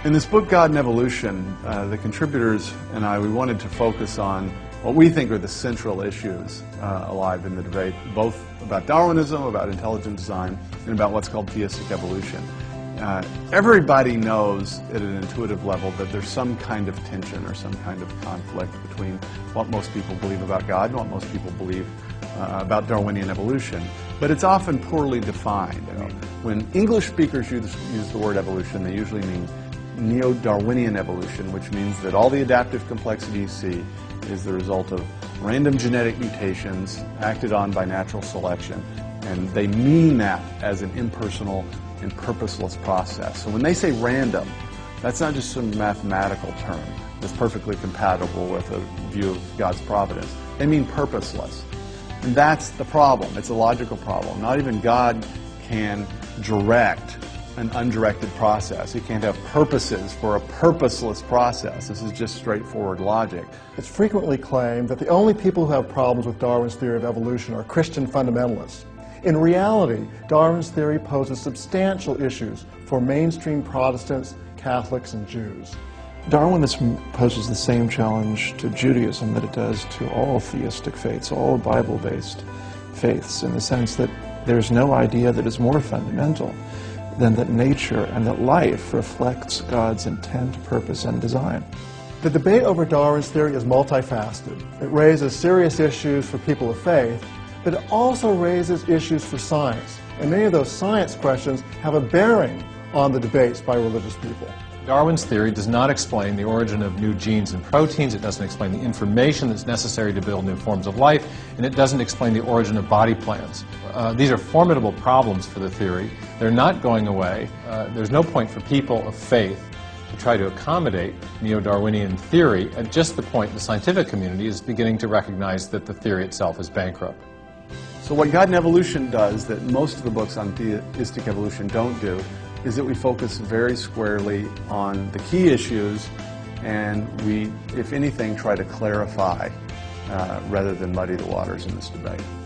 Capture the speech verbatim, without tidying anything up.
In this book, God and Evolution, uh, the contributors and I, we wanted to focus on what we think are the central issues uh, alive in the debate, both about Darwinism, about intelligent design, and about what's called theistic evolution. Uh, everybody knows at an intuitive level that there's some kind of tension or some kind of conflict between what most people believe about God and what most people believe uh, about Darwinian evolution. But it's often poorly defined. I mean, when English speakers use, use the word evolution, they usually mean neo-Darwinian evolution, which means that all the adaptive complexity you see is the result of random genetic mutations acted on by natural selection. And they mean that as an impersonal and purposeless process. So when they say random, that's not just some mathematical term that's perfectly compatible with a view of God's providence. They mean purposeless. And that's the problem. It's a logical problem. Not even God can direct an undirected process. He can't have purposes for a purposeless process. This is just straightforward logic. It's frequently claimed that the only people who have problems with Darwin's theory of evolution are Christian fundamentalists. In reality, Darwin's theory poses substantial issues for mainstream Protestants, Catholics, and Jews. Darwinism poses the same challenge to Judaism that it does to all theistic faiths, all Bible-based faiths, in the sense that there's no idea that is more fundamental than that nature and that life reflects God's intent, purpose, and design. The debate over Darwin's theory is multifaceted. It raises serious issues for people of faith, but it also raises issues for science. And many of those science questions have a bearing on the debates by religious people. Darwin's theory does not explain the origin of new genes and proteins, it doesn't explain the information that's necessary to build new forms of life, and it doesn't explain the origin of body plans. Uh, these are formidable problems for the theory. They're not going away. Uh, there's no point for people of faith to try to accommodate neo-Darwinian theory at just the point the scientific community is beginning to recognize that the theory itself is bankrupt. So what God and Evolution does that most of the books on theistic evolution don't do is that we focus very squarely on the key issues, and we, if anything, try to clarify uh, rather than muddy the waters in this debate.